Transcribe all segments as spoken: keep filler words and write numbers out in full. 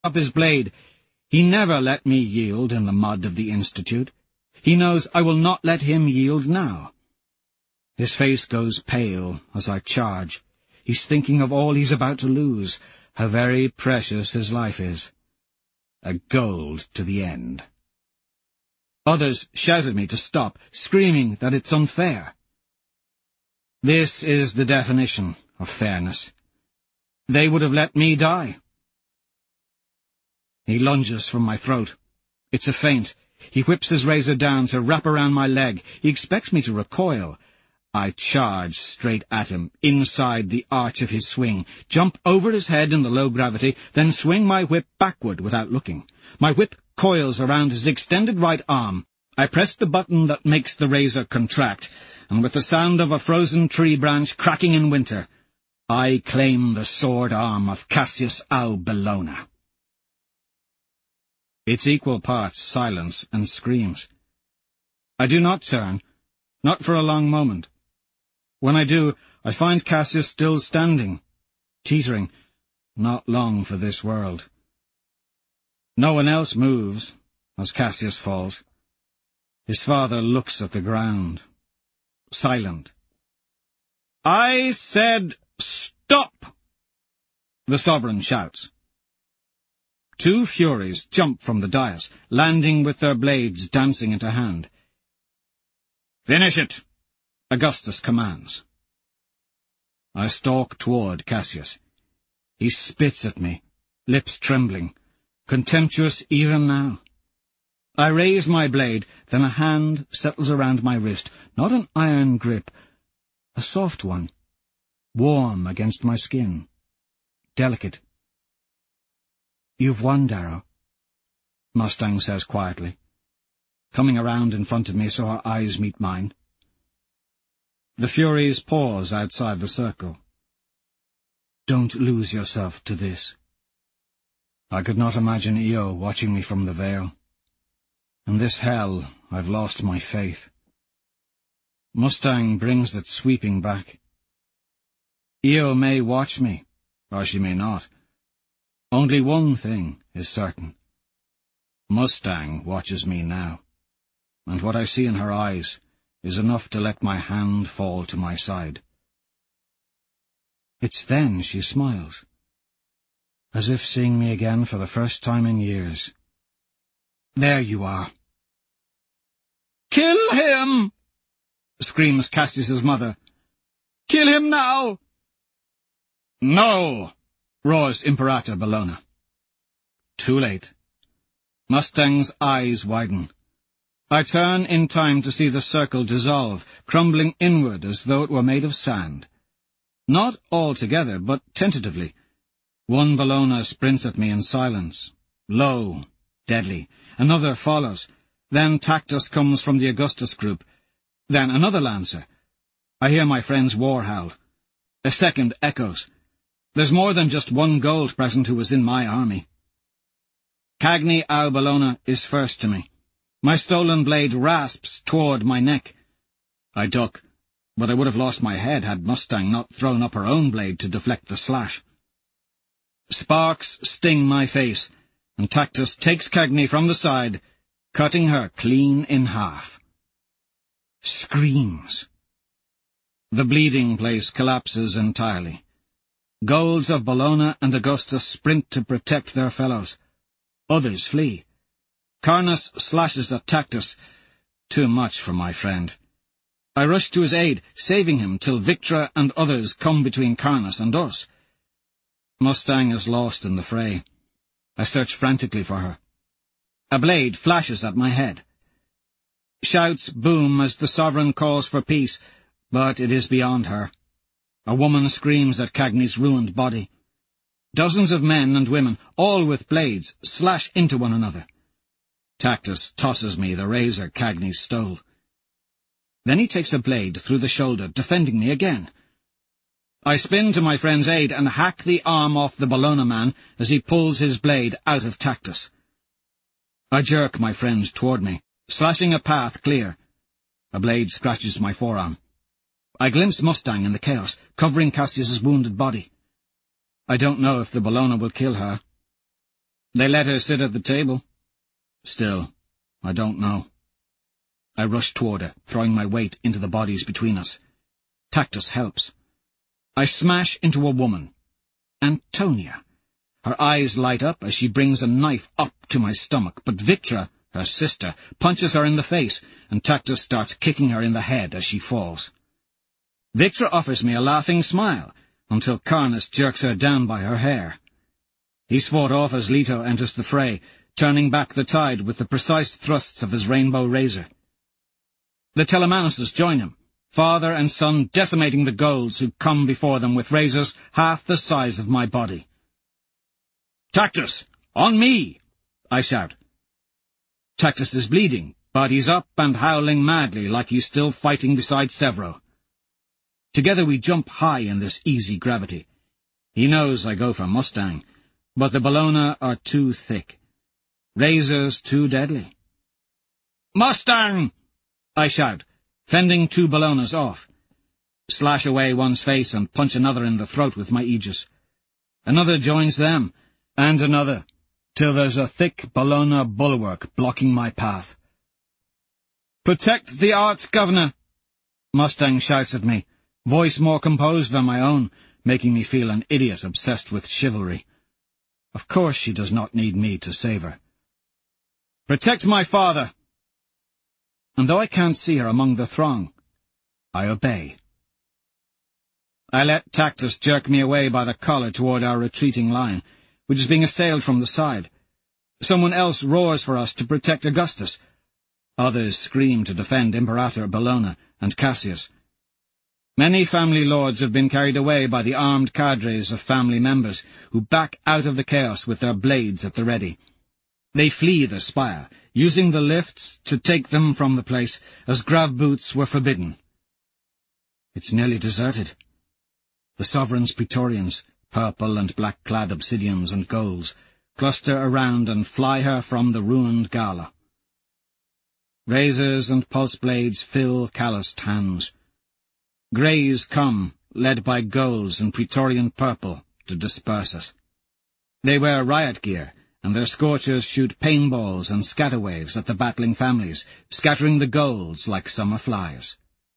up his blade. He never let me yield in the mud of the Institute. He knows I will not let him yield now. His face goes pale as I charge. He's thinking of all he's about to lose, how very precious his life is. A gold to the end. Others shout at me to stop, screaming that it's unfair. This is the definition of fairness. They would have let me die. He lunges from my throat. It's a feint. He whips his razor down to wrap around my leg. He expects me to recoil. I charge straight at him, inside the arch of his swing, jump over his head in the low gravity, then swing my whip backward without looking. My whip coils around his extended right arm. I press the button that makes the razor contract, and with the sound of a frozen tree branch cracking in winter, I claim the sword arm of Cassius Au Bellona. It's equal parts silence and screams. I do not turn, not for a long moment. When I do, I find Cassius still standing, teetering, not long for this world. No one else moves as Cassius falls. His father looks at the ground, silent. "I said stop!" the Sovereign shouts. Two Furies jump from the dais, landing with their blades dancing into hand. "Finish it!" Augustus commands. I stalk toward Cassius. He spits at me, lips trembling, contemptuous even now. I raise my blade, then a hand settles around my wrist, not an iron grip, a soft one, warm against my skin, delicate. "You've won, Darrow," Mustang says quietly, coming around in front of me so her eyes meet mine. The Furies pause outside the circle. "Don't lose yourself to this." I could not imagine Io watching me from the veil. In this hell, I've lost my faith. Mustang brings it sweeping back. Io may watch me, or she may not. Only one thing is certain. Mustang watches me now, and what I see in her eyes is enough to let my hand fall to my side. It's then she smiles, as if seeing me again for the first time in years. "There you are." "Kill him!" screams Cassius's mother. "Kill him now!" "No!" roars Imperator Bellona. Too late. Mustang's eyes widen. I turn in time to see the circle dissolve, crumbling inward as though it were made of sand. Not altogether, but tentatively. One Bellona sprints at me in silence, low, deadly. Another follows. Then Tactus comes from the Augustus group. Then another Lancer. I hear my friend's war howl. A second echoes. There's more than just one gold present who was in my army. Cagni Au Bellona is first to me. My stolen blade rasps toward my neck. I duck, but I would have lost my head had Mustang not thrown up her own blade to deflect the slash. Sparks sting my face, and Tactus takes Cagni from the side, cutting her clean in half. Screams. The bleeding place collapses entirely. Golds of Bellona and Augustus sprint to protect their fellows. Others flee. Carnus slashes at Tactus. Too much for my friend. I rush to his aid, saving him till Victra and others come between Carnus and us. Mustang is lost in the fray. I search frantically for her. A blade flashes at my head. Shouts boom as the Sovereign calls for peace, but it is beyond her. A woman screams at Cagni's ruined body. Dozens of men and women, all with blades, slash into one another. Tactus tosses me the razor Cagni stole. Then he takes a blade through the shoulder, defending me again. I spin to my friend's aid and hack the arm off the Bellona man as he pulls his blade out of Tactus. I jerk my friend toward me, slashing a path clear. A blade scratches my forearm. I glimpse Mustang in the chaos, covering Cassius's wounded body. I don't know if the Bellona will kill her. They let her sit at the table. Still, I don't know. I rush toward her, throwing my weight into the bodies between us. Tactus helps. I smash into a woman. Antonia. Her eyes light up as she brings a knife up to my stomach, but Victra, her sister, punches her in the face, and Tactus starts kicking her in the head as she falls. Victra offers me a laughing smile, until Karnas jerks her down by her hair. He's fought off as Leto enters the fray, turning back the tide with the precise thrusts of his rainbow razor. The Telemannoses join him, father and son decimating the Golds who come before them with razors half the size of my body. "Tactus! On me!" I shout. Tactus is bleeding, but he's up and howling madly like he's still fighting beside Severo. Together we jump high in this easy gravity. He knows I go for Mustang, but the Bellona are too thick. Razors too deadly. "Mustang!" I shout, fending two Bellonas off. Slash away one's face and punch another in the throat with my aegis. Another joins them, and another, till there's a thick Bellona bulwark blocking my path. "Protect the Arch-Governor!" Mustang shouts at me, voice more composed than my own, making me feel an idiot obsessed with chivalry. Of course she does not need me to save her. "Protect my father!" And though I can't see her among the throng, I obey. I let Tactus jerk me away by the collar toward our retreating line, which is being assailed from the side. Someone else roars for us to protect Augustus. Others scream to defend Imperator Bellona and Cassius. Many family lords have been carried away by the armed cadres of family members, who back out of the chaos with their blades at the ready. They flee the spire, using the lifts to take them from the place, as grav boots were forbidden. It's nearly deserted. The sovereign's praetorians, purple and black-clad obsidians and golds, cluster around and fly her from the ruined gala. Razors and pulse blades fill calloused hands. Greys come, led by golds and praetorian purple, to disperse us. They wear riot gear, and their scorchers shoot painballs and scatterwaves at the battling families, scattering the golds like summer flies.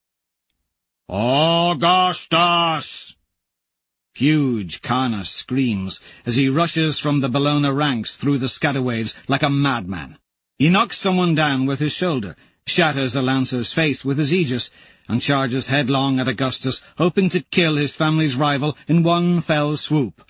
"Augustus!" Huge Karnas screams as he rushes from the Bellona ranks through the scatterwaves like a madman. He knocks someone down with his shoulder, shatters a lancer's face with his aegis, and charges headlong at Augustus, hoping to kill his family's rival in one fell swoop.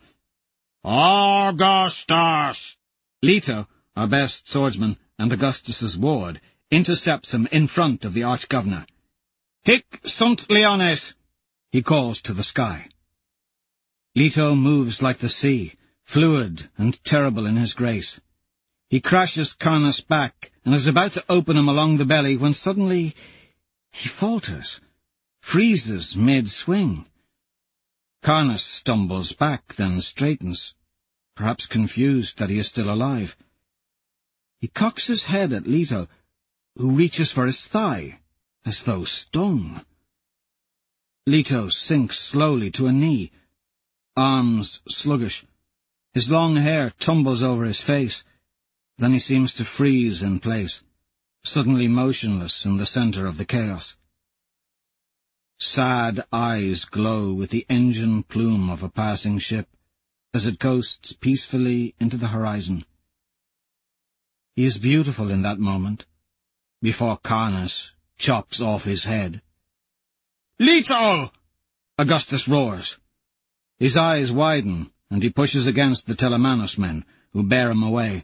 "Augustus!" Leto, our best swordsman and Augustus's ward, intercepts him in front of the Arch-Governor. "Hic sunt leones!" he calls to the sky. Leto moves like the sea, fluid and terrible in his grace. He crashes Karnas back and is about to open him along the belly when suddenly he falters, freezes mid-swing. Karnas stumbles back, then straightens, perhaps confused that he is still alive. He cocks his head at Leto, who reaches for his thigh, as though stung. Leto sinks slowly to a knee, arms sluggish. His long hair tumbles over his face. Then he seems to freeze in place, suddenly motionless in the center of the chaos. Sad eyes glow with the engine plume of a passing ship as it coasts peacefully into the horizon. He is beautiful in that moment, before Karnas chops off his head. "Leto!" Augustus roars. His eyes widen, and he pushes against the Telemanos men, who bear him away.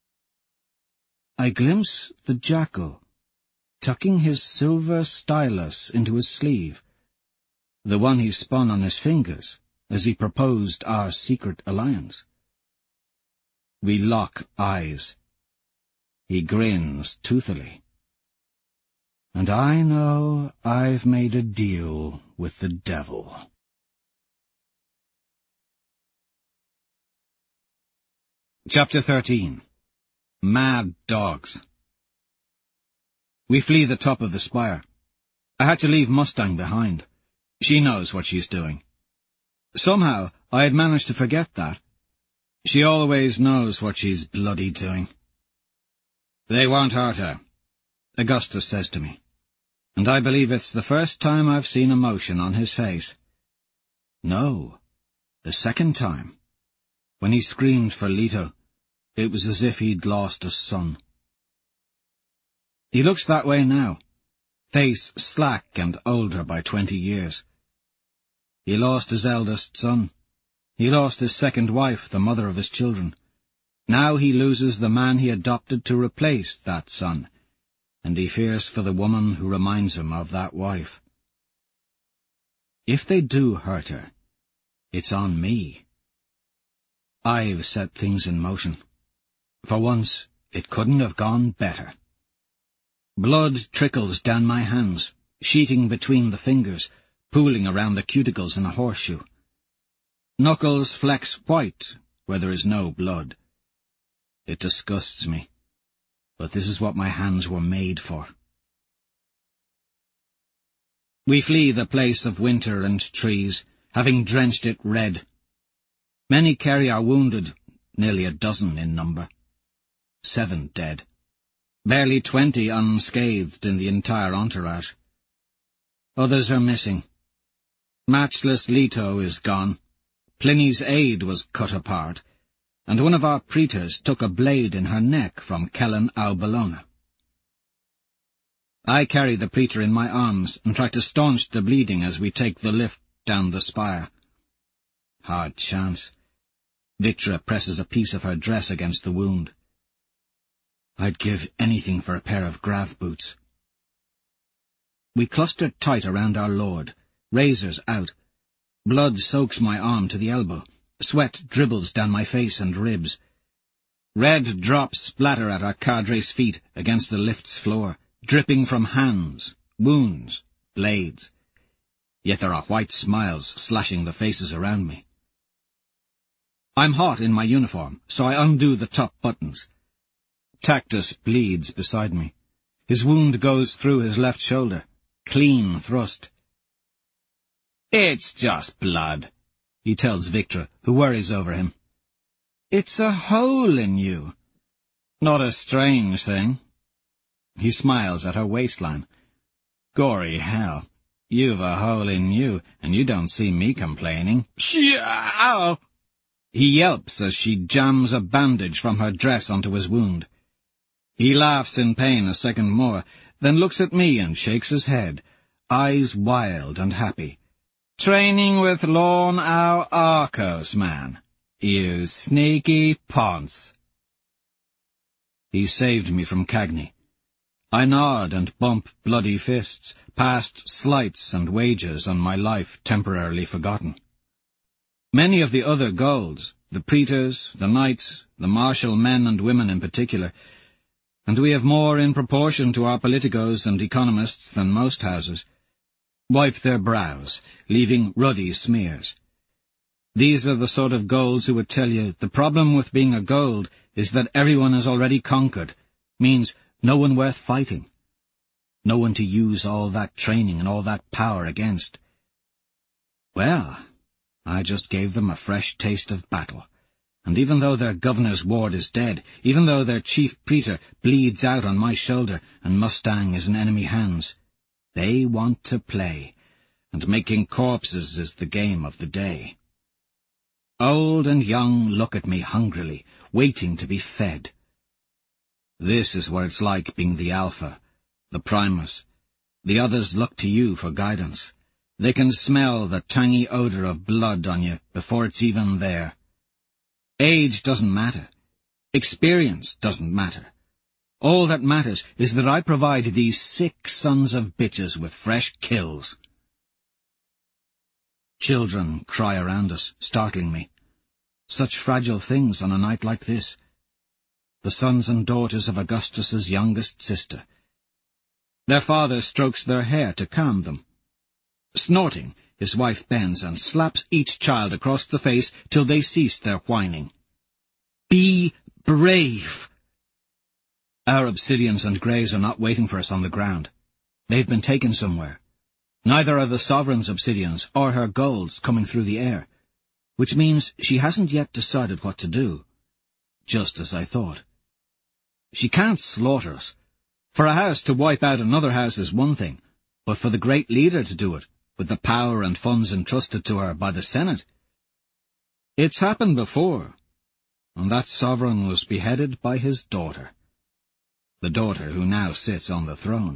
I glimpse the jackal, tucking his silver stylus into his sleeve, the one he spun on his fingers as he proposed our secret alliance. We lock eyes. He grins toothily. And I know I've made a deal with the devil. Chapter thirteen. Mad Dogs. We flee the top of the spire. I had to leave Mustang behind. She knows what she's doing. Somehow I had managed to forget that. She always knows what she's bloody doing. They won't hurt her, Augustus says to me, and I believe it's the first time I've seen emotion on his face. No, the second time. When he screamed for Leto, it was as if he'd lost a son. He looks that way now, face slack and older by twenty years. He lost his eldest son. He lost his second wife, the mother of his children. Now he loses the man he adopted to replace that son, and he fears for the woman who reminds him of that wife. If they do hurt her, it's on me. I've set things in motion. For once, it couldn't have gone better. Blood trickles down my hands, sheeting between the fingers, pooling around the cuticles in a horseshoe. Knuckles flex white where there is no blood. It disgusts me, but this is what my hands were made for. We flee the place of winter and trees, having drenched it red. Many carry our wounded, nearly a dozen in number. Seven dead. Barely twenty unscathed in the entire entourage. Others are missing. Matchless Leto is gone. Pliny's aide was cut apart, and one of our praetors took a blade in her neck from Kellen Aubelona. I carry the praetor in my arms and try to staunch the bleeding as we take the lift down the spire. Hard chance. Victra presses a piece of her dress against the wound. I'd give anything for a pair of grav boots. We cluster tight around our lord, razors out. Blood soaks my arm to the elbow. Sweat dribbles down my face and ribs. Red drops splatter at our cadre's feet against the lift's floor, dripping from hands, wounds, blades. Yet there are white smiles slashing the faces around me. I'm hot in my uniform, so I undo the top buttons. Tactus bleeds beside me. His wound goes through his left shoulder, clean thrust. It's just blood, he tells Victra, who worries over him. It's a hole in you. Not a strange thing. He smiles at her waistline. Gory hell. You've a hole in you, and you don't see me complaining. Ow! He yelps as she jams a bandage from her dress onto his wound. He laughs in pain a second more, then looks at me and shakes his head, eyes wild and happy. Training with Lorn our Arcos, man. You sneaky ponce. He saved me from Cagney. I nod and bump bloody fists, past slights and wagers on my life temporarily forgotten. Many of the other Gauls, the praetors, the knights, the martial men and women in particular, and we have more in proportion to our politicos and economists than most houses, wipe their brows, leaving ruddy smears. These are the sort of Gauls who would tell you the problem with being a Gauld is that everyone is already conquered, means no one worth fighting, no one to use all that training and all that power against. Well, I just gave them a fresh taste of battle, and even though their governor's ward is dead, even though their chief praetor bleeds out on my shoulder and Mustang is in enemy hands, they want to play, and making corpses is the game of the day. Old and young look at me hungrily, waiting to be fed. This is what it's like being the Alpha, the Primus. The others look to you for guidance. They can smell the tangy odor of blood on you before it's even there. Age doesn't matter. Experience doesn't matter. All that matters is that I provide these sick sons of bitches with fresh kills. Children cry around us, startling me. Such fragile things on a night like this. The sons and daughters of Augustus's youngest sister. Their father strokes their hair to calm them. Snorting, his wife bends and slaps each child across the face till they cease their whining. Be brave! Our Obsidians and Greys are not waiting for us on the ground. They've been taken somewhere. Neither are the Sovereign's Obsidians or her Gaulds coming through the air. which means she hasn't yet decided what to do. Just as I thought. She can't slaughter us. For a house to wipe out another house is one thing, but for the great leader to do it, with the power and funds entrusted to her by the Senate. It's happened before, and that sovereign was beheaded by his daughter, the daughter who now sits on the throne.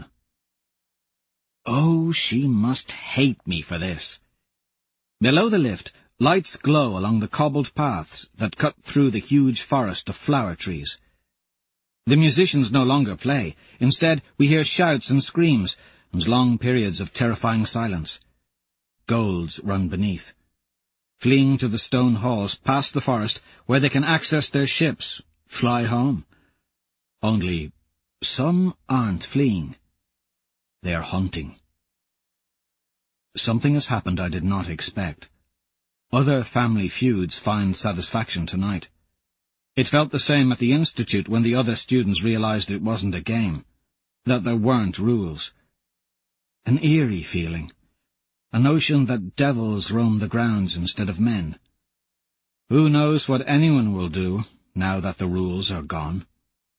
Oh, she must hate me for this. Below the lift, lights glow along the cobbled paths that cut through the huge forest of flower trees. The musicians no longer play. Instead, we hear shouts and screams, and long periods of terrifying silence. Golds run beneath, fleeing to the stone halls past the forest, where they can access their ships, fly home. Only, some aren't fleeing. They are hunting. Something has happened I did not expect. Other family feuds find satisfaction tonight. It felt the same at the Institute when the other students realized it wasn't a game, that there weren't rules. An eerie feeling, a notion that devils roam the grounds instead of men. Who knows what anyone will do now that the rules are gone?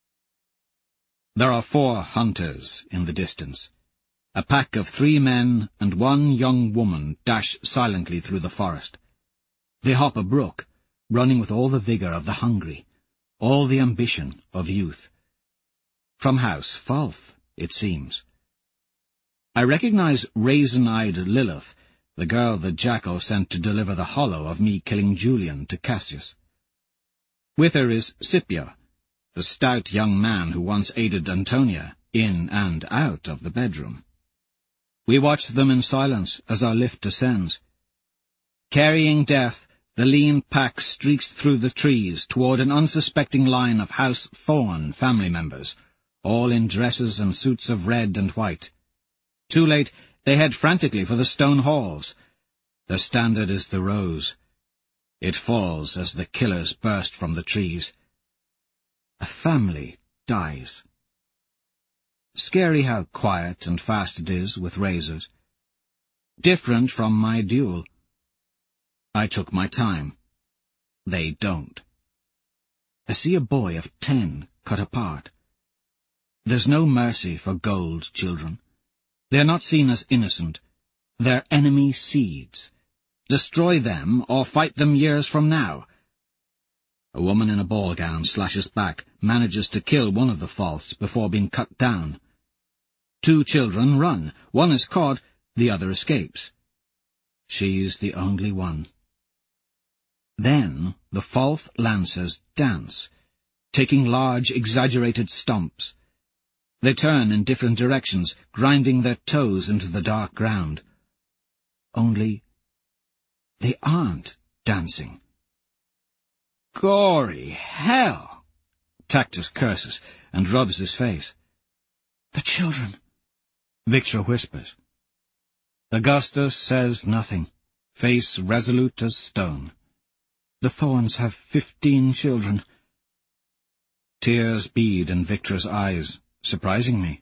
There are four hunters in the distance. A pack of three men and one young woman dash silently through the forest. They hop a brook, running with all the vigour of the hungry, all the ambition of youth. From House Falth, it seems. I recognize raisin-eyed Lilith, the girl the jackal sent to deliver the hollow of me killing Julian to Cassius. With her is Scipio, the stout young man who once aided Antonia in and out of the bedroom. We watch them in silence as our lift descends. Carrying death, the lean pack streaks through the trees toward an unsuspecting line of House Thorn family members, all in dresses and suits of red and white. Too late, they head frantically for the stone halls. Their standard is the rose. It falls as the killers burst from the trees. A family dies. Scary how quiet and fast it is with razors. Different from my duel. I took my time. They don't. I see a boy of ten cut apart. There's no mercy for gold children. They are not seen as innocent. They're enemy seeds. Destroy them or fight them years from now. A woman in a ball gown slashes back, manages to kill one of the Falths before being cut down. Two children run. One is caught, the other escapes. She's the only one. Then the Falth Lancers dance, taking large, exaggerated stomps. They turn in different directions, grinding their toes into the dark ground. Only, they aren't dancing. Gory hell! Tactus curses and rubs his face. The children, Victor whispers. Augustus says nothing, face resolute as stone. The Thorns have fifteen children. Tears bead in Victor's eyes, surprising me.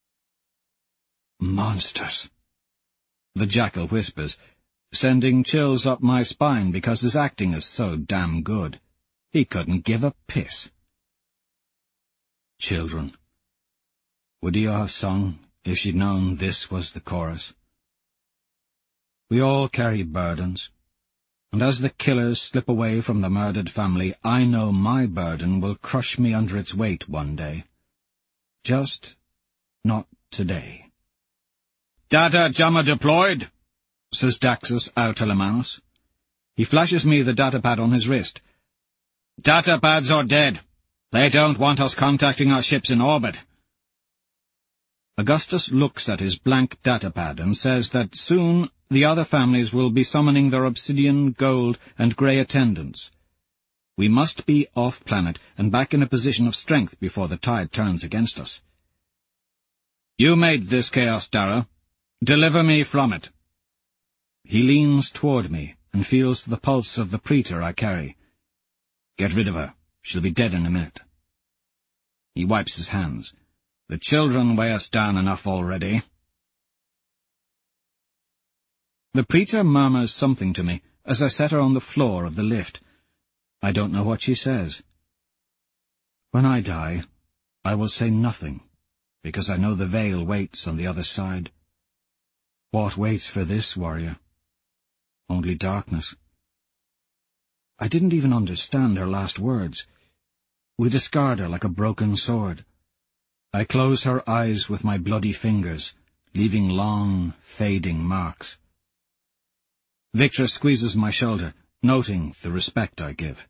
Monsters, the jackal whispers, sending chills up my spine because his acting is so damn good. He couldn't give a piss. Children. Would Io have sung if she'd known this was the chorus? We all carry burdens, and as the killers slip away from the murdered family, I know my burden will crush me under its weight one day. Just not today. Data Jamma deployed, says Daxus Autelemanus. He flashes me the datapad on his wrist. Datapads are dead. They don't want us contacting our ships in orbit. Augustus looks at his blank datapad and says that soon the other families will be summoning their obsidian, gold, and grey attendants. We must be off-planet and back in a position of strength before the tide turns against us. You made this chaos, Dara. Deliver me from it. He leans toward me and feels the pulse of the praetor I carry. Get rid of her. She'll be dead in a minute. He wipes his hands. The children weigh us down enough already. The praetor murmurs something to me, as I set her on the floor of the lift. I don't know what she says. When I die, I will say nothing, because I know the veil waits on the other side. What waits for this warrior? Only darkness. I didn't even understand her last words. We discard her like a broken sword. I close her eyes with my bloody fingers, leaving long, fading marks. Victra squeezes my shoulder, noting the respect I give.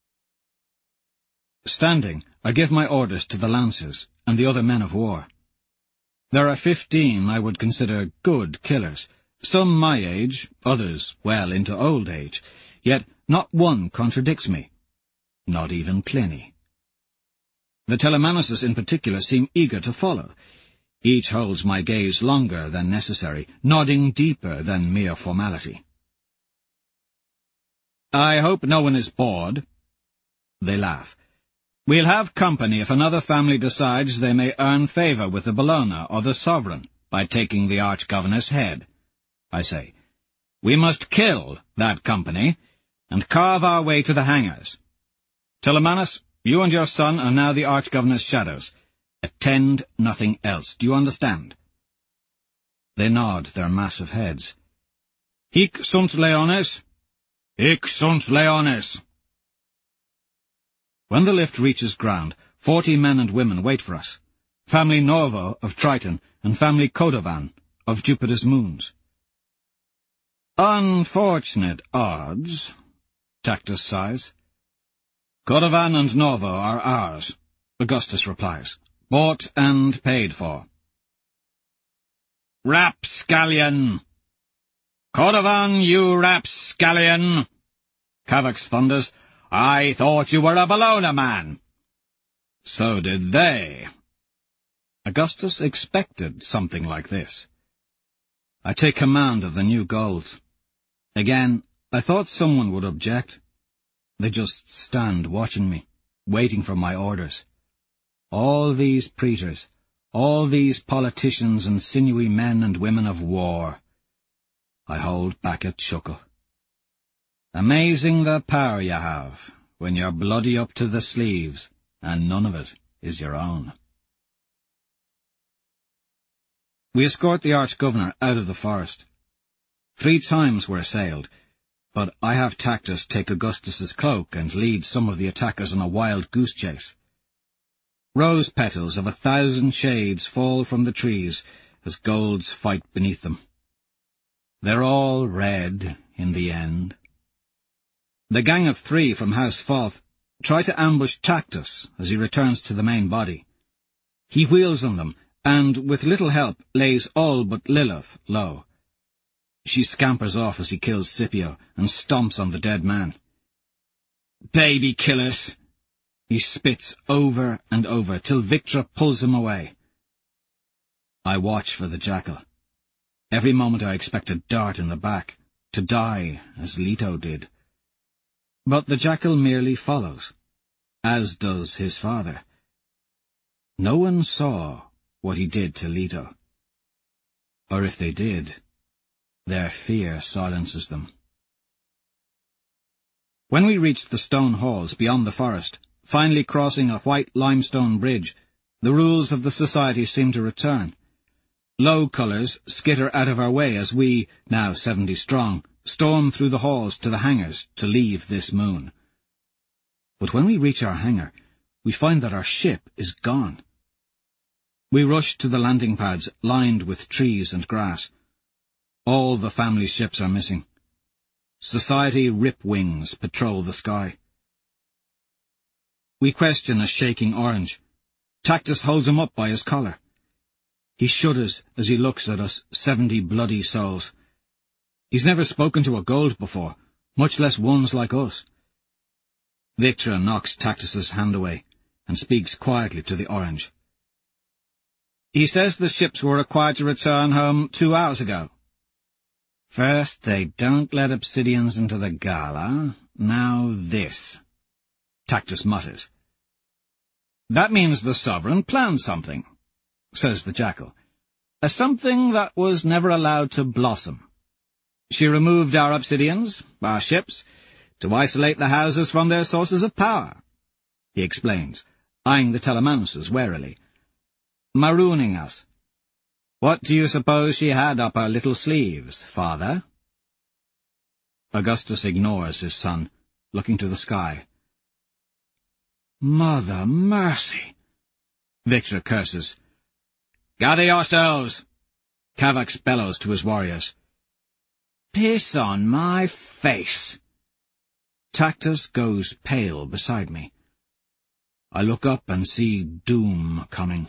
Standing, I give my orders to the lancers and the other men of war. There are fifteen I would consider good killers, some my age, others well into old age, yet not one contradicts me, not even Pliny. The Telemanuses in particular seem eager to follow. Each holds my gaze longer than necessary, nodding deeper than mere formality. I hope no one is bored. They laugh. We'll have company if another family decides they may earn favour with the Bologna or the sovereign by taking the arch-governor's head. I say, we must kill that company and carve our way to the hangars. Telemanus, you and your son are now the arch-governor's shadows. Attend nothing else. Do you understand? They nod their massive heads. Hic sunt leones. Hic sunt leones. When the lift reaches ground, forty men and women wait for us. Family Norvo of Triton and family Kodovan of Jupiter's moons. Unfortunate odds, Tactus sighs. Kodovan and Norvo are ours, Augustus replies. Bought and paid for. Rapscallion! Kodovan, you rapscallion! Cavax thunders. I thought you were a Bologna man. So did they. Augustus expected something like this. I take command of the new Gauls. Again, I thought someone would object. They just stand watching me, waiting for my orders. All these praetors, all these politicians and sinewy men and women of war. I hold back a chuckle. Amazing the power you have, when you're bloody up to the sleeves, and none of it is your own. We escort the arch-governor out of the forest. Three times we're assailed, but I have Tactus take Augustus's cloak and lead some of the attackers on a wild goose chase. Rose petals of a thousand shades fall from the trees as golds fight beneath them. They're all red in the end. The gang of three from House Foth try to ambush Tactus as he returns to the main body. He wheels on them, and with little help lays all but Lilith low. She scampers off as he kills Scipio and stomps on the dead man. Baby killers! He spits over and over till Victra pulls him away. I watch for the jackal. Every moment I expect a dart in the back, to die as Leto did. But the jackal merely follows, as does his father. No one saw what he did to Leto. Or if they did, their fear silences them. When we reached the stone halls beyond the forest, finally crossing a white limestone bridge, the rules of the society seem to return. Low colours skitter out of our way as we, now seventy strong, storm through the halls to the hangars to leave this moon. But when we reach our hangar, we find that our ship is gone. We rush to the landing pads lined with trees and grass. All the family ships are missing. Society rip-wings patrol the sky. We question a shaking orange. Tactus holds him up by his collar. He shudders as he looks at us, seventy bloody souls. He's never spoken to a gold before, much less ones like us. Victra knocks Tactus's hand away and speaks quietly to the orange. He says the ships were required to return home two hours ago. First they don't let obsidians into the gala, now this, Tactus mutters. That means the sovereign planned something, says the jackal. A something that was never allowed to blossom. She removed our obsidians, our ships, to isolate the houses from their sources of power, he explains, eyeing the Telemanuses warily. Marooning us. What do you suppose she had up her little sleeves, father? Augustus ignores his son, looking to the sky. Mother mercy! Victor curses. Gather yourselves! Kavax bellows to his warriors. Piss on my face! Tactus goes pale beside me. I look up and see doom coming.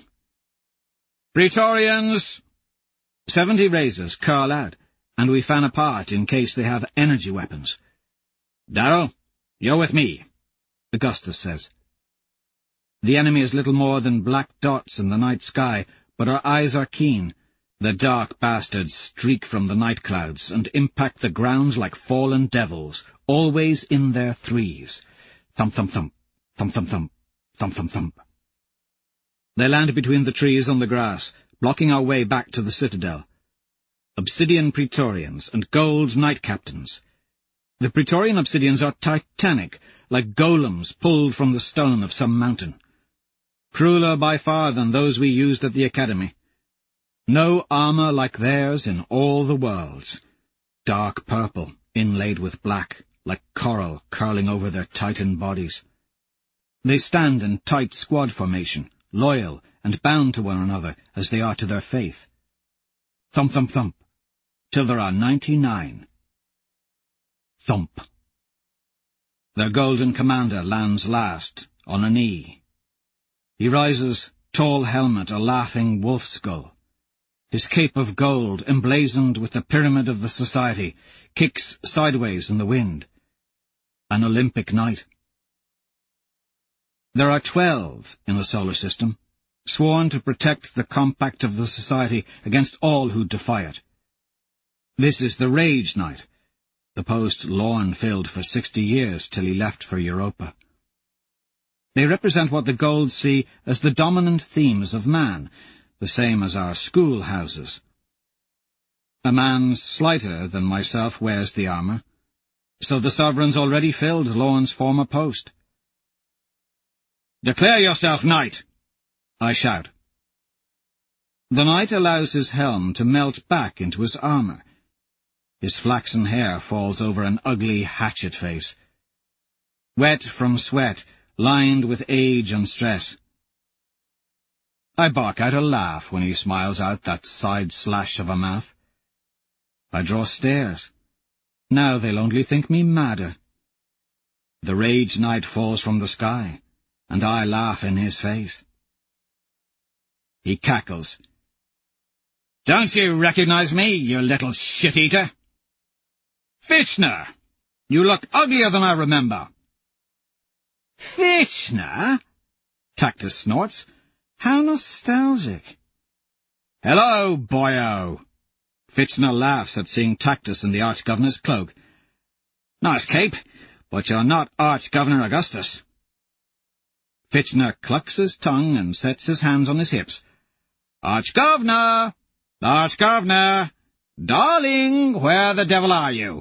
Praetorians! Seventy razors curl out, and we fan apart in case they have energy weapons. Darrow, you're with me, Augustus says. The enemy is little more than black dots in the night sky, but our eyes are keen. The dark bastards streak from the night clouds and impact the grounds like fallen devils, always in their threes. Thump-thump-thump, thump-thump-thump, thump-thump-thump. They land between the trees on the grass, blocking our way back to the citadel. Obsidian Praetorians and gold knight captains. The Praetorian obsidians are titanic, like golems pulled from the stone of some mountain. Crueler by far than those we used at the academy. No armour like theirs in all the worlds. Dark purple, inlaid with black, like coral curling over their Titan bodies. They stand in tight squad formation, loyal and bound to one another as they are to their faith. Thump-thump-thump, till there are ninety-nine. Thump. Their golden commander lands last, on a knee. He rises, tall helmet a laughing wolf skull. His cape of gold, emblazoned with the pyramid of the society, kicks sideways in the wind. An Olympic knight. There are twelve in the solar system, sworn to protect the compact of the society against all who defy it. This is the Rage Knight, the post Lorne filled for sixty years till he left for Europa. They represent what the Golds see as the dominant themes of man, the same as our schoolhouses. A man slighter than myself wears the armour, so the sovereign's already filled Lorne's former post. "Declare yourself knight!" I shout. The knight allows his helm to melt back into his armour. His flaxen hair falls over an ugly hatchet face. Wet from sweat, lined with age and stress. I bark out a laugh when he smiles out that side slash of a mouth. I draw stares. Now they'll only think me madder. The Rage Knight falls from the sky, and I laugh in his face. He cackles. "Don't you recognize me, you little shit-eater? Fitchner! You look uglier than I remember." "Fitchner?" Tactus snorts. "How nostalgic." "Hello, boyo!" Fitchner laughs at seeing Tactus in the Arch-Governor's cloak. "Nice cape, but you're not Arch-Governor Augustus." Fitchner clucks his tongue and sets his hands on his hips. "Arch-Governor! Arch-Governor! Darling, where the devil are you?"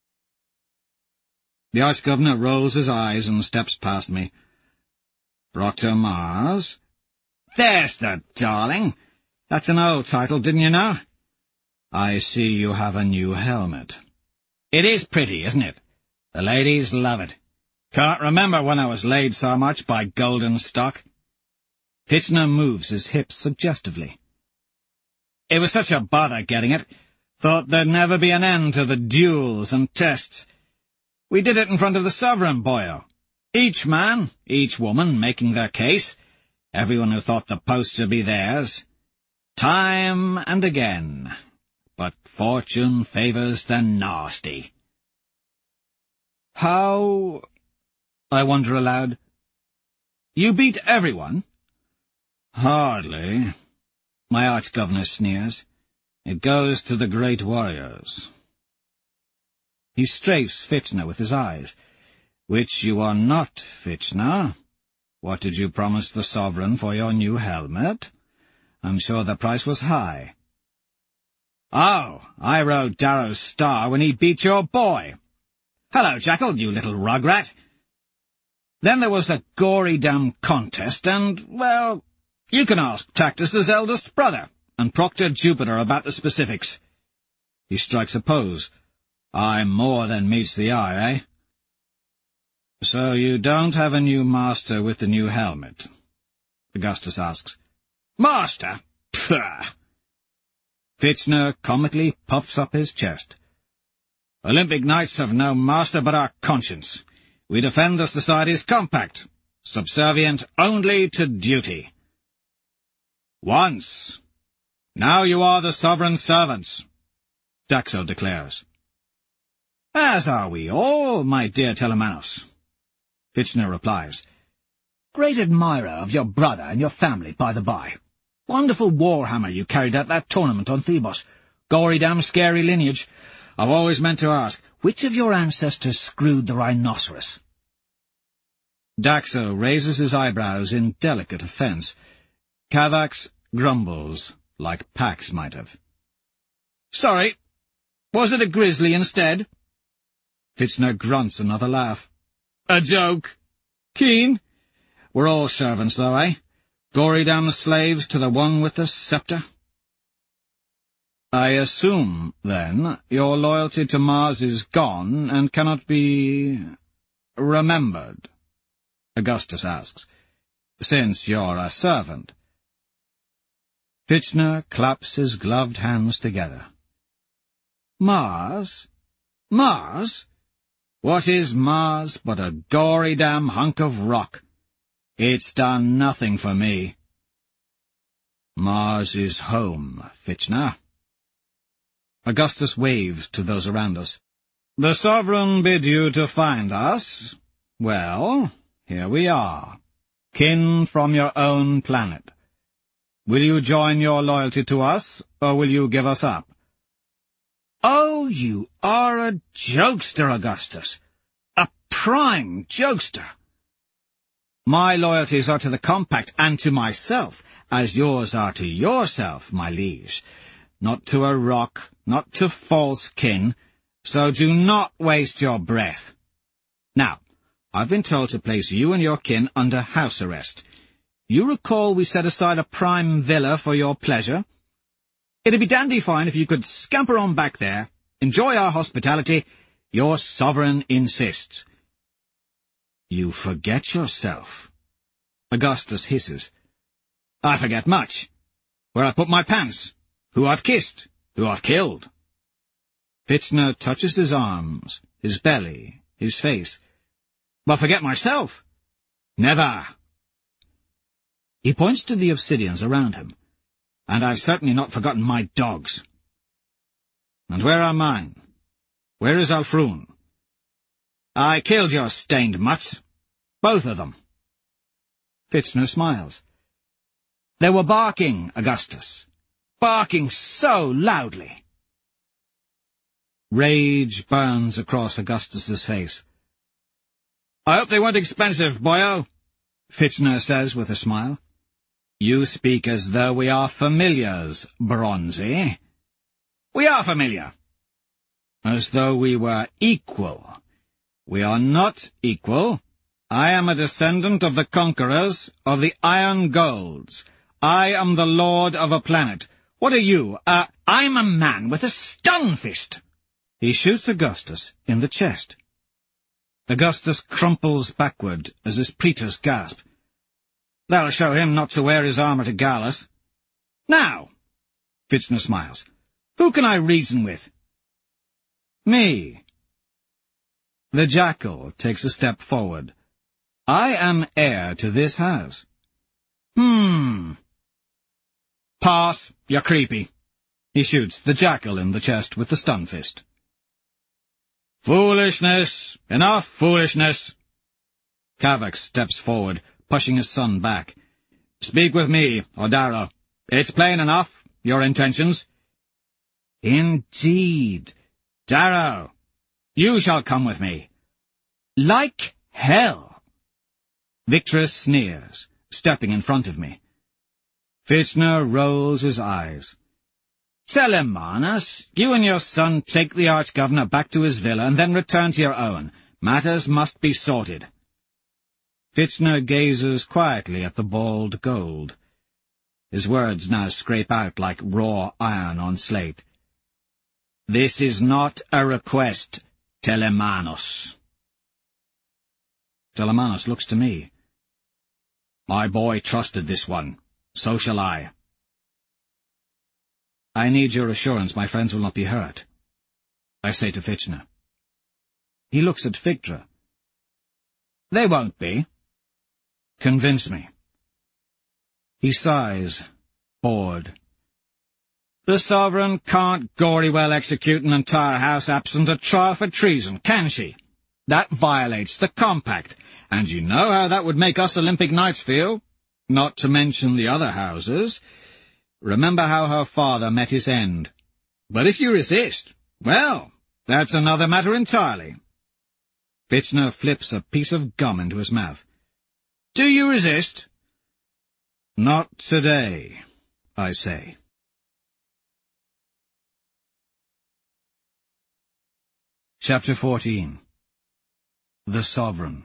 The Arch-Governor rolls his eyes and steps past me. "Proctor Mars?" "There's the darling! That's an old title, didn't you know?" "I see you have a new helmet." "It is pretty, isn't it? The ladies love it. Can't remember when I was laid so much by golden stock." Fitchner moves his hips suggestively. "It was such a bother getting it. Thought there'd never be an end to the duels and tests. We did it in front of the sovereign, boyo. Each man, each woman making their case. Everyone who thought the post should be theirs. Time and again. But fortune favours the nasty." "How—" I wonder aloud. "You beat everyone?" "Hardly," my Arch-Governor sneers. "It goes to the great warriors." He strafes Fitchner with his eyes. "Which you are not, Fitchner. What did you promise the sovereign for your new helmet? I'm sure the price was high." Oh, I rode Darrow's star when he beat your boy. Hello, Jackal, you little rugrat. Then there was a gory damn contest, and, well, you can ask Tactus's eldest brother, and Proctor Jupiter about the specifics. He strikes a pose. I'm more than meets the eye, eh? So you don't have a new master with the new helmet? Augustus asks. Master? Pah! Fitchner comically puffs up his chest. Olympic Knights have no master but our conscience. We defend the Society's compact, subservient only to duty. Once. Now you are the sovereign servants, Daxo declares. As are we all, my dear Telemanos, Fitchner replies. Great admirer of your brother and your family, by the by. Wonderful warhammer you carried at that tournament on Thebos. Gory damn scary lineage. I've always meant to ask, which of your ancestors screwed the rhinoceros? Daxo raises his eyebrows in delicate offence. Cavax grumbles, like Pax might have. Sorry, was it a grizzly instead? Fitchner grunts another laugh. A joke. Keen? We're all servants, though, eh? Gory damn slaves to the one with the sceptre? I assume, then, your loyalty to Mars is gone and cannot be remembered, Augustus asks, since you're a servant. Fitchner claps his gloved hands together. Mars? Mars? What is Mars but a gory damn hunk of rock? It's done nothing for me. Mars is home, Fitchner. Augustus waves to those around us. The Sovereign bid you to find us? Well, here we are, kin from your own planet. Will you join your loyalty to us, or will you give us up? Oh, you are a jokester, Augustus. A prime jokester. My loyalties are to the compact and to myself, as yours are to yourself, my liege. Not to a rock, not to false kin, so do not waste your breath. Now, I've been told to place you and your kin under house arrest. You recall we set aside a prime villa for your pleasure? It'd be dandy fine if you could scamper on back there, enjoy our hospitality. Your sovereign insists. You forget yourself, Augustus hisses. I forget much. Where I put my pants, who I've kissed, who I've killed. Fitchner touches his arms, his belly, his face. But forget myself? Never. He points to the obsidians around him. And I've certainly not forgotten my dogs. And where are mine? Where is Alfroon? I killed your stained mutts. Both of them. Fitchner smiles. They were barking, Augustus. Barking so loudly. Rage burns across Augustus's face. I hope they weren't expensive, boyo, Fitchner says with a smile. You speak as though we are familiars, Bronzy. We are familiar. As though we were equal. We are not equal. I am a descendant of the conquerors of the Iron Golds. I am the lord of a planet. What are you? Uh, I'm a man with a stun fist. He shoots Augustus in the chest. Augustus crumples backward as his praetors gasp. That'll show him not to wear his armour to Gallus. Now, Fitchner smiles, who can I reason with? Me. The Jackal takes a step forward. I am heir to this house. Hmm. Pass, you're creepy. He shoots the Jackal in the chest with the stun fist. Foolishness! Enough foolishness! Cavax steps forward, pushing his son back. Speak with me, Odaro. It's plain enough, your intentions. Indeed. Darrow, you shall come with me. Like hell. Victress sneers, stepping in front of me. Fitchner rolls his eyes. Telemanus, you and your son take the Arch-Governor back to his villa and then return to your own. Matters must be sorted. Fitchner gazes quietly at the bald gold. His words now scrape out like raw iron on slate. This is not a request, Telemanus. Telemanus looks to me. My boy trusted this one. So shall I. I need your assurance my friends will not be hurt, I say to Fitchner. He looks at Victra. They won't be. Convince me. He sighs, bored. The Sovereign can't gory well execute an entire house absent a trial for treason, can she? That violates the compact, and you know how that would make us Olympic Knights feel, not to mention the other houses. Remember how her father met his end. But if you resist, well, that's another matter entirely. Fitchner flips a piece of gum into his mouth. Do you resist? Not today, I say. Chapter fourteen. The Sovereign.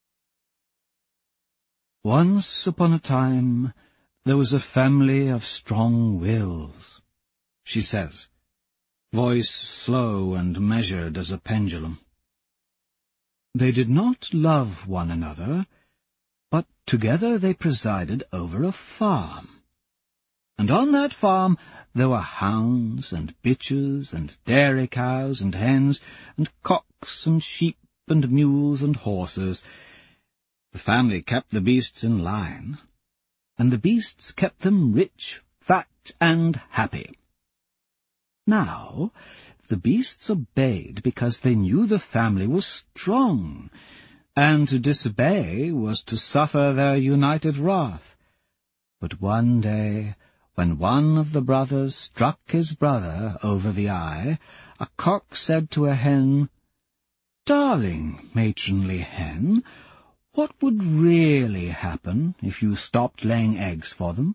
Once upon a time, there was a family of strong wills, she says, voice slow and measured as a pendulum. They did not love one another, but together they presided over a farm. And on that farm there were hounds and bitches and dairy cows and hens and cocks and sheep and mules and horses. The family kept the beasts in line, and the beasts kept them rich, fat, and happy. Now, the beasts obeyed because they knew the family was strong, and to disobey was to suffer their united wrath. But one day, when one of the brothers struck his brother over the eye, a cock said to a hen, "Darling, matronly hen, what would really happen if you stopped laying eggs for them?"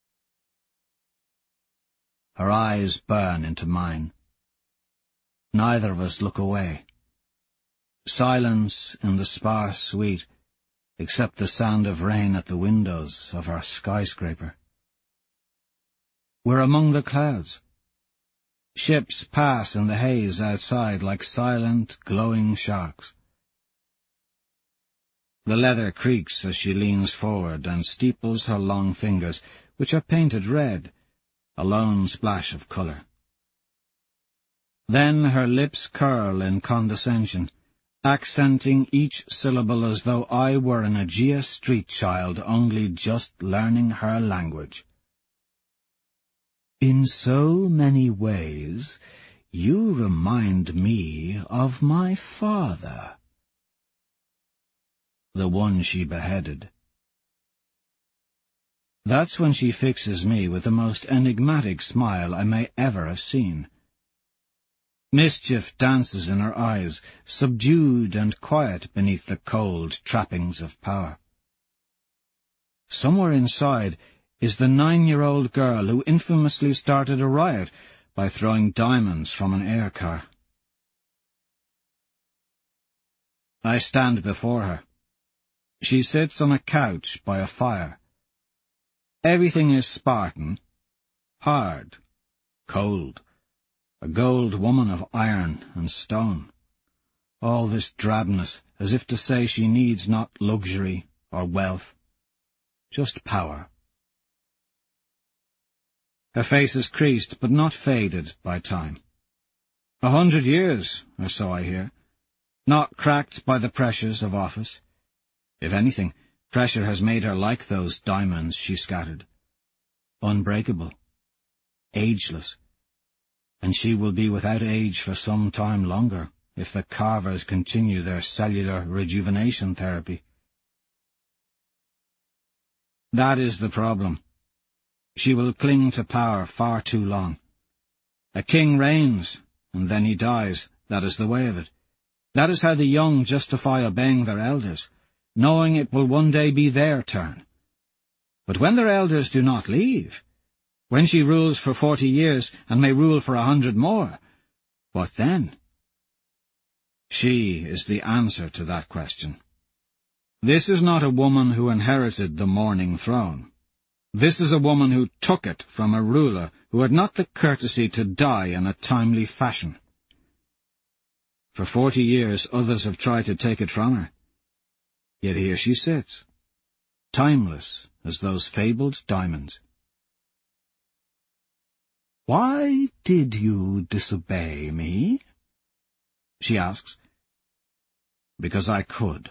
Her eyes burn into mine. Neither of us look away. Silence in the sparse suite, except the sound of rain at the windows of our skyscraper. We're among the clouds. Ships pass in the haze outside like silent, glowing sharks. The leather creaks as she leans forward and steeples her long fingers, which are painted red, a lone splash of colour. Then her lips curl in condescension, accenting each syllable as though I were an Aegea street child only just learning her language. In so many ways, you remind me of my father, the one she beheaded. That's when she fixes me with the most enigmatic smile I may ever have seen. Mischief dances in her eyes, subdued and quiet beneath the cold trappings of power. Somewhere inside is the nine-year-old girl who infamously started a riot by throwing diamonds from an air car. I stand before her. She sits on a couch by a fire. Everything is Spartan, hard, cold, a gold woman of iron and stone. All this drabness, as if to say she needs not luxury or wealth, just power. Her face is creased, but not faded by time. A hundred years, or so I hear, not cracked by the pressures of office. If anything, pressure has made her like those diamonds she scattered. Unbreakable, ageless, and she will be without age for some time longer, if the carvers continue their cellular rejuvenation therapy. That is the problem. She will cling to power far too long. A king reigns, and then he dies. That is the way of it. That is how the young justify obeying their elders, knowing it will one day be their turn. But when their elders do not leave, When she rules for forty years, and may rule for a hundred more, what then? She is the answer to that question. This is not a woman who inherited the morning throne. This is a woman who took it from a ruler who had not the courtesy to die in a timely fashion. For forty years others have tried to take it from her. Yet here she sits, timeless as those fabled diamonds. "Why did you disobey me?" she asks. Because I could.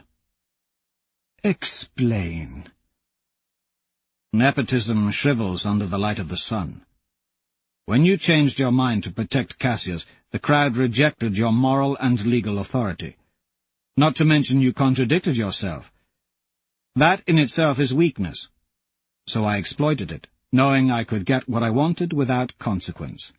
Explain. Nepotism shrivels under the light of the sun. When you changed your mind to protect Cassius, the crowd rejected your moral and legal authority. Not to mention you contradicted yourself. That in itself is weakness. So I exploited it, knowing I could get what I wanted without consequence.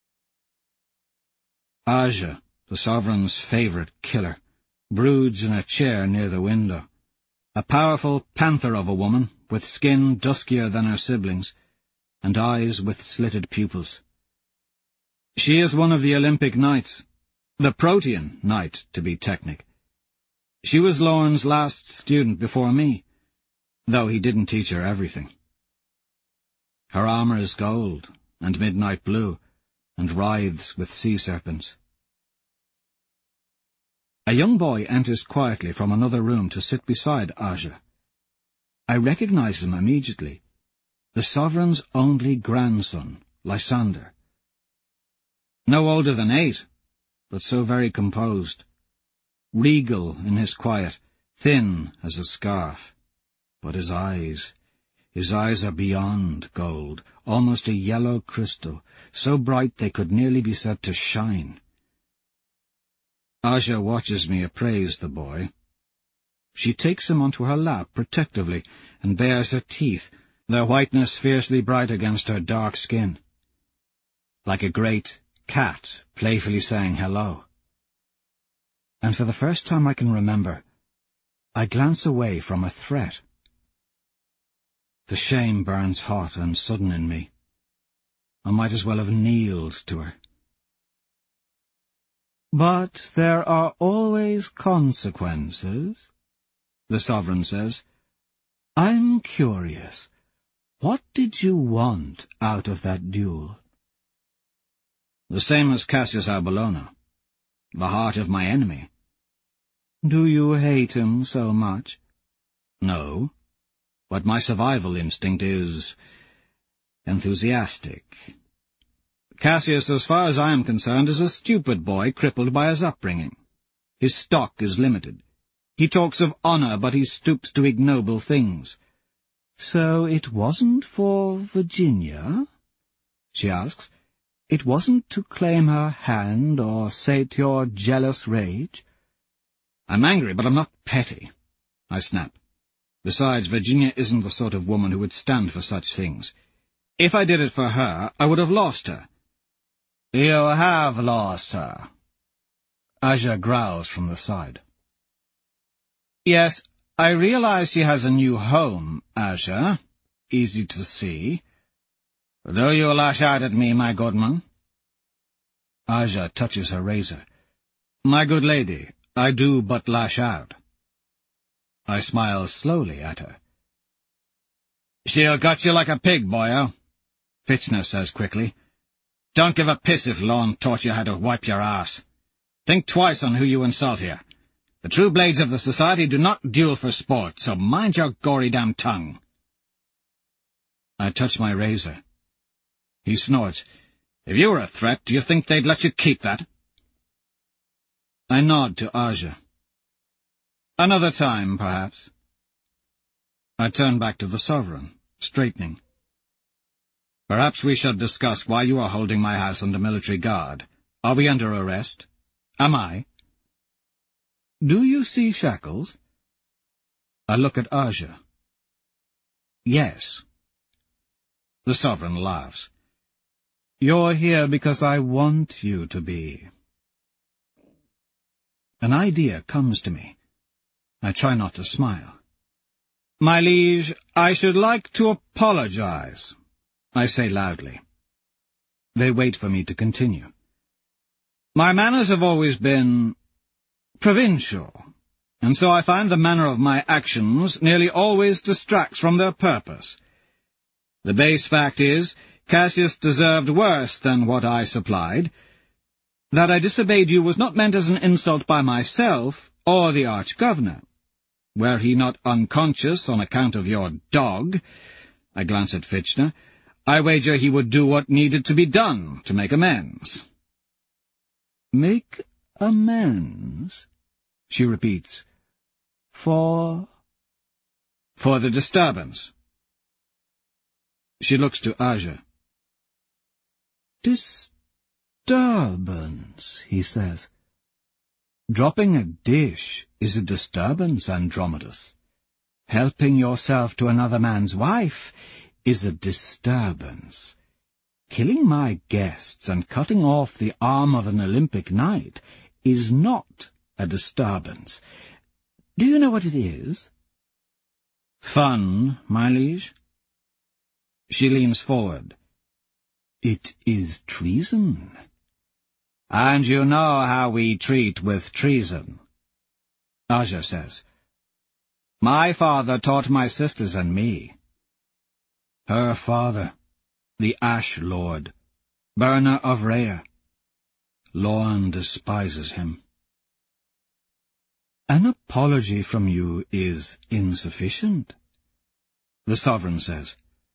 Aja, the sovereign's favourite killer, broods in a chair near the window. A powerful panther of a woman, with skin duskier than her siblings, and eyes with slitted pupils. She is one of the Olympic Knights, the Protean Knight, to be technic. She was Lorne's last student before me, though he didn't teach her everything. Her armour is gold, and midnight blue, and writhes with sea serpents. A young boy enters quietly from another room to sit beside Aja. I recognize him immediately. The sovereign's only grandson, Lysander. No older than eight, but so very composed. Regal in his quiet, thin as a scarf. But his eyes, his eyes are beyond gold, almost a yellow crystal, so bright they could nearly be said to shine. Aja watches me appraise the boy. She takes him onto her lap protectively and bares her teeth, their whiteness fiercely bright against her dark skin. Like a great cat playfully saying hello. And for the first time I can remember, I glance away from a threat. The shame burns hot and sudden in me. I might as well have kneeled to her. "But there are always consequences," the sovereign says. "I'm curious. What did you want out of that duel?" "The same as Cassius Arbelona, the heart of my enemy." "Do you hate him so much?" "No, but my survival instinct is enthusiastic. Cassius, as far as I am concerned, is a stupid boy crippled by his upbringing. His stock is limited. He talks of honour, but he stoops to ignoble things." "So it wasn't for Virginia?" she asks. "It wasn't to claim her hand or sate your jealous rage?" "I'm angry, but I'm not petty," I snap. "Besides, Virginia isn't the sort of woman who would stand for such things. If I did it for her, I would have lost her." "You have lost her," Aja growls from the side. "Yes, I realize she has a new home, Aja. Easy to see. Do you lash out at me, my goodman?" Aja touches her razor. "My good lady, I do but lash out." I smile slowly at her. "She'll gut you like a pig, boyo," Fitchner says quickly. "Don't give a piss if Lorne taught you how to wipe your ass. Think twice on who you insult here. The true blades of the society do not duel for sport, so mind your gory damn tongue." I touch my razor. He snorts. "If you were a threat, do you think they'd let you keep that?" I nod to Aja. "Another time, perhaps." I turn back to the sovereign, straightening. "Perhaps we should discuss why you are holding my house under military guard. Are we under arrest? Am I?" "Do you see shackles?" I look at Aja. "Yes." The sovereign laughs. "You're here because I want you to be." An idea comes to me. I try not to smile. "My liege, I should like to apologize. I say loudly. They wait for me to continue. My manners have always been provincial, and so I find the manner of my actions nearly always distracts from their purpose. The base fact is, Cassius deserved worse than what I supplied. That I disobeyed you was not meant as an insult by myself or the Arch-Governor. Were he not unconscious on account of your dog, I glance at Fitchner, I wager he would do what needed to be done to make amends. Make amends? She repeats. For? For the disturbance. She looks to Aja. Disturbance, he says. Dropping a dish is a disturbance, Andromedus. Helping yourself to another man's wife is a disturbance. Killing my guests and cutting off the arm of an Olympic knight is not a disturbance. Do you know what it is? Fun, my liege. She leans forward. It is treason. And you know how we treat with treason, Aja says. My father taught my sisters and me. Her father, the Ash Lord, burner of Rhea. Lorne despises him. An apology from you is insufficient, the Sovereign says.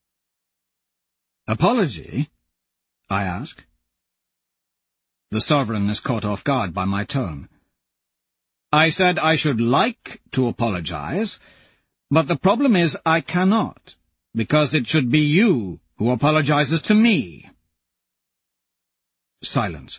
Apology? I ask. The Sovereign is caught off guard by my tone. I said I should like to apologize, but the problem is I cannot, because it should be you who apologizes to me. Silence.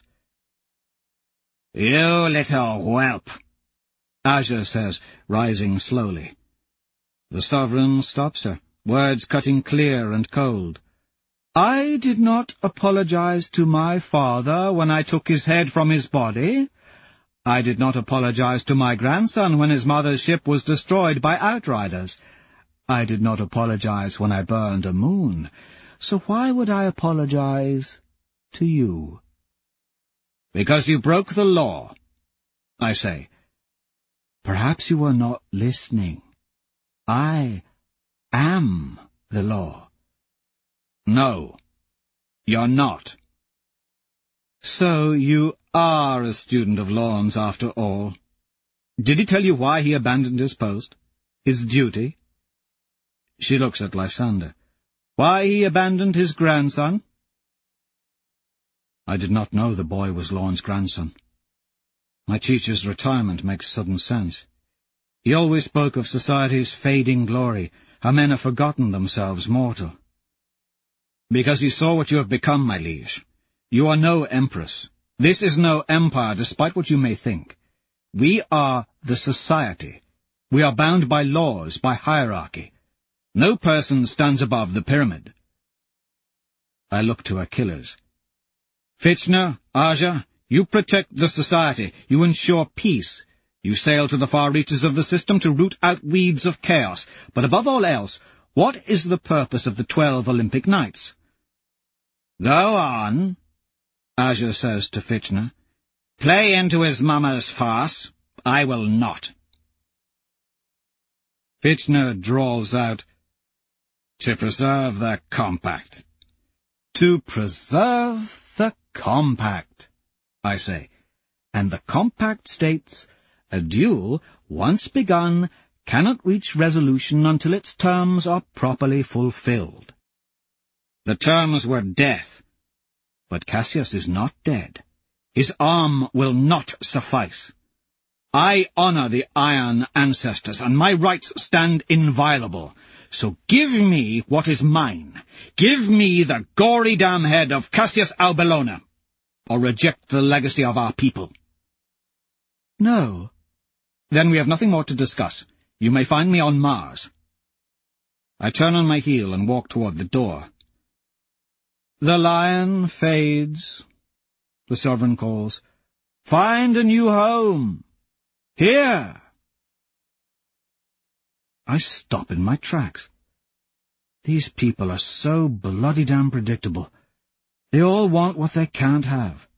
You little whelp, Aja says, rising slowly. The Sovereign stops her, words cutting clear and cold. I did not apologize to my father when I took his head from his body. I did not apologize to my grandson when his mother's ship was destroyed by outriders. I did not apologize when I burned a moon. So why would I apologize to you? Because you broke the law, I say. Perhaps you were not listening. I am the law. No, you're not. So you are a student of Lorne's after all. Did he tell you why he abandoned his post? His duty? She looks at Lysander. Why he abandoned his grandson? I did not know the boy was Lorne's grandson. My teacher's retirement makes sudden sense. He always spoke of society's fading glory, how men have forgotten themselves mortal. Because he saw what you have become, my liege. You are no empress. This is no empire, despite what you may think. We are the society. We are bound by laws, by hierarchy. No person stands above the pyramid. I look to Achilles. Fitchner, Aja, you protect the society. You ensure peace. You sail to the far reaches of the system to root out weeds of chaos. But above all else, what is the purpose of the twelve Olympic Knights? Go on, Aja says to Fitchner. Play into his mamma's farce. I will not. Fitchner drawls out, to preserve the compact. To preserve the compact, I say. And the compact states, a duel, once begun, cannot reach resolution until its terms are properly fulfilled. The terms were death. But Cassius is not dead. His arm will not suffice. I honor the Iron Ancestors, and my rights stand inviolable. So give me what is mine. Give me the gory damn head of Cassius Albellona, or reject the legacy of our people. No. Then we have nothing more to discuss. You may find me on Mars. I turn on my heel and walk toward the door. The lion fades, the Sovereign calls. Find a new home. Here. I stop in my tracks. These people are so bloody damn predictable. They all want what they can't have.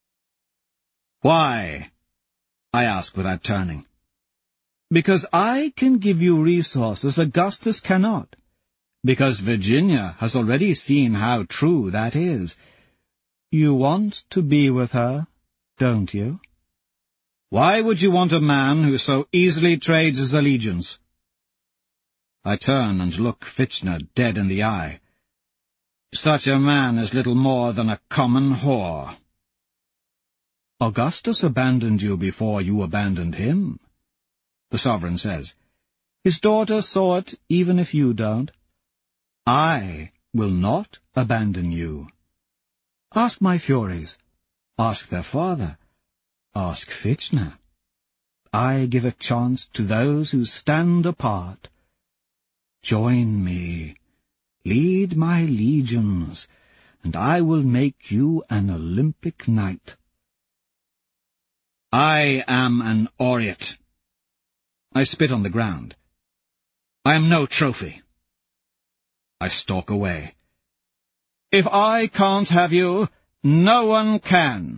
Why? I ask without turning. Because I can give you resources Augustus cannot. Because Virginia has already seen how true that is. You want to be with her, don't you? Why would you want a man who so easily trades his allegiance? I turn and look Fitchner dead in the eye. Such a man is little more than a common whore. Augustus abandoned you before you abandoned him, the sovereign says. His daughter saw it even if you don't. I will not abandon you. Ask my Furies. Ask their father. Ask Fitchner. I give a chance to those who stand apart. Join me. Lead my legions, and I will make you an Olympic knight. I am an Oreot. I spit on the ground. I am no trophy. I stalk away. If I can't have you, no one can.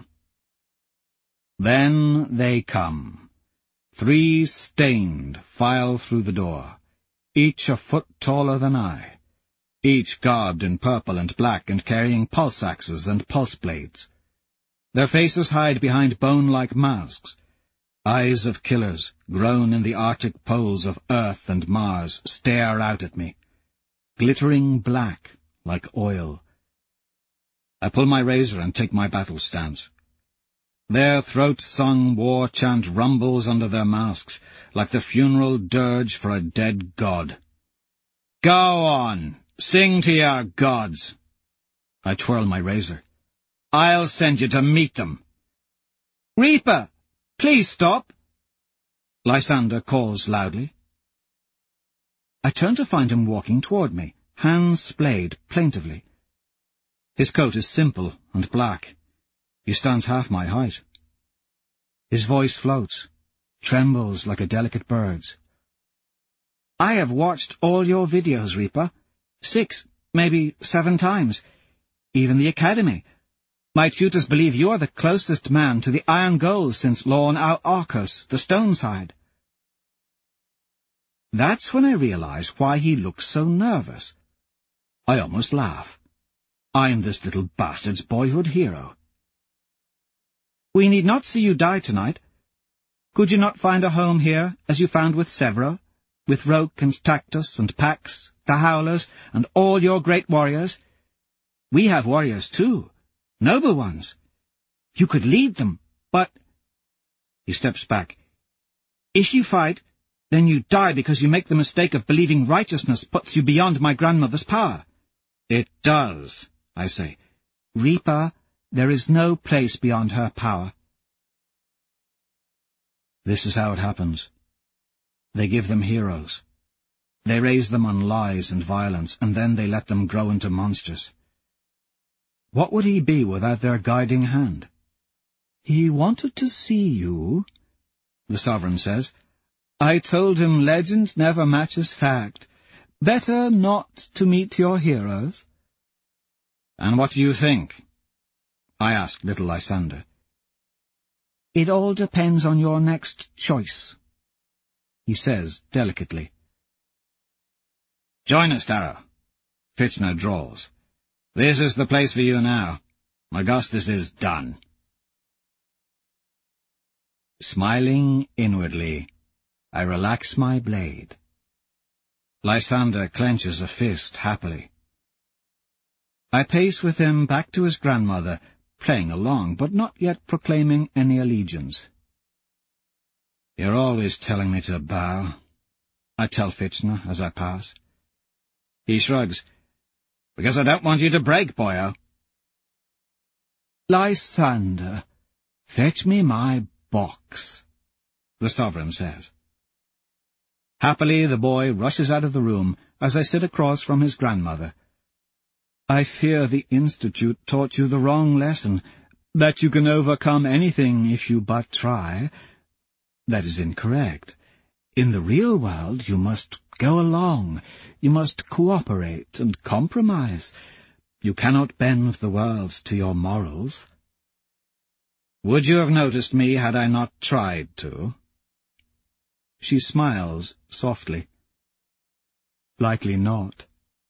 Then they come. Three stained file through the door, each a foot taller than I, each garbed in purple and black and carrying pulse axes and pulse blades. Their faces hide behind bone-like masks. Eyes of killers, grown in the arctic poles of Earth and Mars, stare out at me, glittering black like oil. I pull my razor and take my battle stance. Their throat-sung war chant rumbles under their masks, like the funeral dirge for a dead god. Go on, sing to your gods. I twirl my razor. I'll send you to meet them. Reaper, please stop. Lysander calls loudly. I turn to find him walking toward me, hands splayed plaintively. His coat is simple and black. He stands half my height. His voice floats, trembles like a delicate bird's. I have watched all your videos, Reaper. Six, maybe seven times. Even the Academy. My tutors believe you are the closest man to the iron goal since Lorne Arcos, the stone side. That's when I realize why he looks so nervous. I almost laugh. I'm this little bastard's boyhood hero. We need not see you die tonight. Could you not find a home here, as you found with Severo, with Roke and Tactus and Pax, the Howlers, and all your great warriors? We have warriors too, noble ones. You could lead them, but... He steps back. If you fight, then you die because you make the mistake of believing righteousness puts you beyond my grandmother's power. It does, I say. Reaper, there is no place beyond her power. This is how it happens. They give them heroes. They raise them on lies and violence, and then they let them grow into monsters. What would he be without their guiding hand? He wanted to see you, the sovereign says. I told him legend never matches fact. Better not to meet your heroes. And what do you think? I asked little Lysander. It all depends on your next choice, he says delicately. Join us, Darrow, Fitchner drawls. This is the place for you now. Augustus is done. Smiling inwardly, I relax my blade. Lysander clenches a fist happily. I pace with him back to his grandmother, playing along, but not yet proclaiming any allegiance. You're always telling me to bow, I tell Fitchner as I pass. He shrugs. Because I don't want you to break, boyo. Lysander, fetch me my box, the sovereign says. Happily the boy rushes out of the room as I sit across from his grandmother. I fear the Institute taught you the wrong lesson, that you can overcome anything if you but try. That is incorrect. In the real world, you must go along. You must cooperate and compromise. You cannot bend the world to your morals. Would you have noticed me had I not tried to? She smiles softly. Likely not.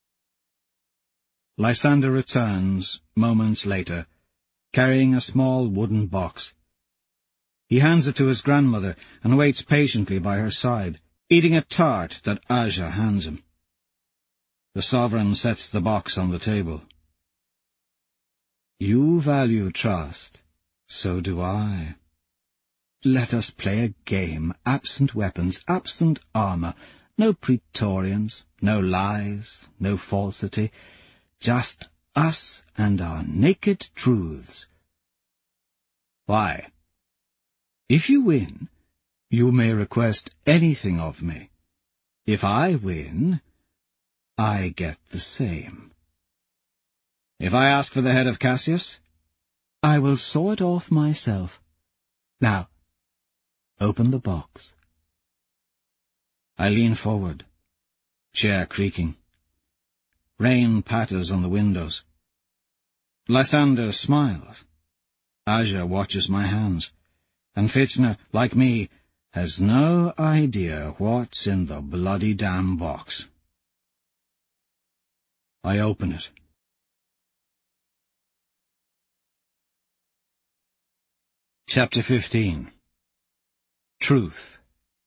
Lysander returns, moments later, carrying a small wooden box. He hands it to his grandmother and waits patiently by her side, eating a tart that Aja hands him. The sovereign sets the box on the table. You value trust. So do I. Let us play a game, absent weapons, absent armour, no praetorians, no lies, no falsity, just us and our naked truths. Why? If you win, you may request anything of me. If I win, I get the same. If I ask for the head of Cassius? I will saw it off myself. Now, open the box. I lean forward, chair creaking. Rain patters on the windows. Lysander smiles. Aja watches my hands, and Fitchner, like me, has no idea what's in the bloody damn box. I open it. Chapter fifteen. Truth.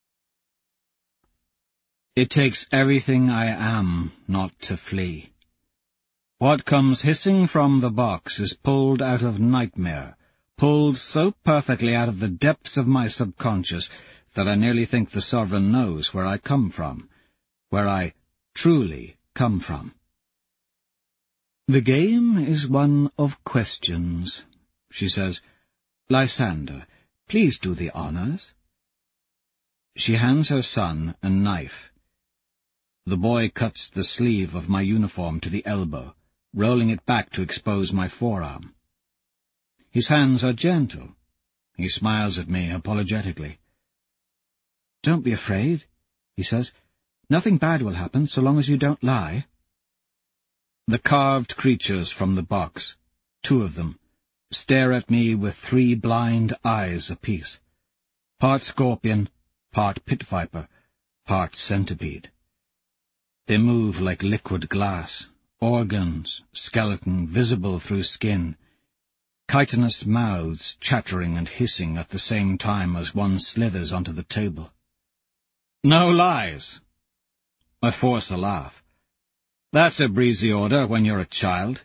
It takes everything I am not to flee. What comes hissing from the box is pulled out of nightmare, pulled so perfectly out of the depths of my subconscious that I nearly think the sovereign knows where I come from, where I truly come from. The game is one of questions, she says. Lysander, please do the honours. She hands her son a knife. The boy cuts the sleeve of my uniform to the elbow, rolling it back to expose my forearm. His hands are gentle. He smiles at me apologetically. Don't be afraid, he says. Nothing bad will happen so long as you don't lie. The carved creatures from the box, two of them, stare at me with three blind eyes apiece. Part scorpion, part pit viper, part centipede. They move like liquid glass, organs, skeleton visible through skin, chitinous mouths chattering and hissing at the same time as one slithers onto the table. No lies! I force a laugh. That's a breezy order when you're a child.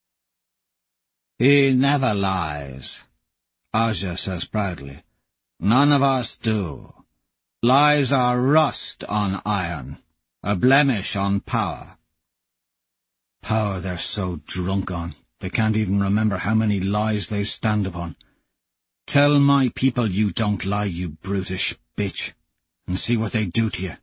He never lies, Aja says proudly. None of us do. Lies are rust on iron, a blemish on power. Power they're so drunk on, they can't even remember how many lies they stand upon. Tell my people you don't lie, you brutish bitch, and see what they do to you.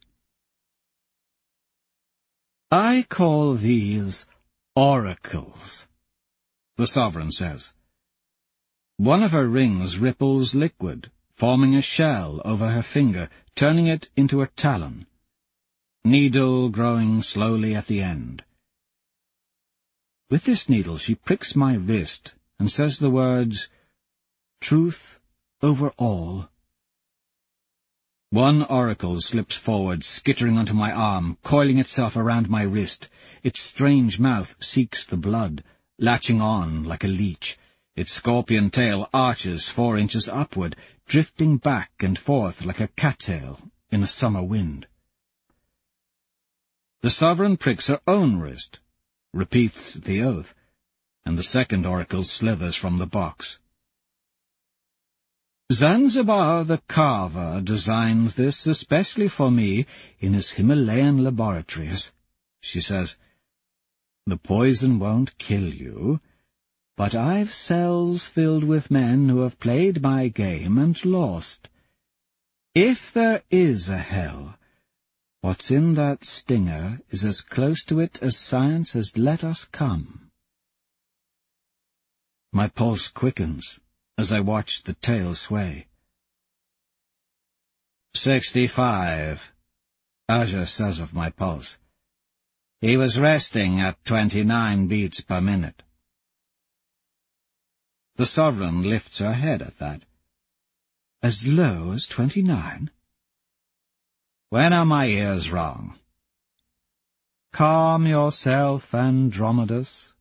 I call these oracles, the sovereign says. One of her rings ripples liquid, forming a shell over her finger, turning it into a talon. Needle growing slowly at the end. With this needle she pricks my wrist and says the words, "Truth over all." One oracle slips forward, skittering onto my arm, coiling itself around my wrist. Its strange mouth seeks the blood, latching on like a leech. Its scorpion tail arches four inches upward, drifting back and forth like a cattail in a summer wind. The sovereign pricks her own wrist, repeats the oath, and the second oracle slithers from the box. Zanzibar the carver designed this especially for me in his Himalayan laboratories, she says. The poison won't kill you, but I've cells filled with men who have played my game and lost. If there is a hell, what's in that stinger is as close to it as science has let us come. My pulse quickens as I watch the tail sway. Sixty-five, Azure says of my pulse. He was resting at twenty-nine beats per minute. The Sovereign lifts her head at that. As low as twenty-nine? When are my ears wrong? Calm yourself, Andromedus.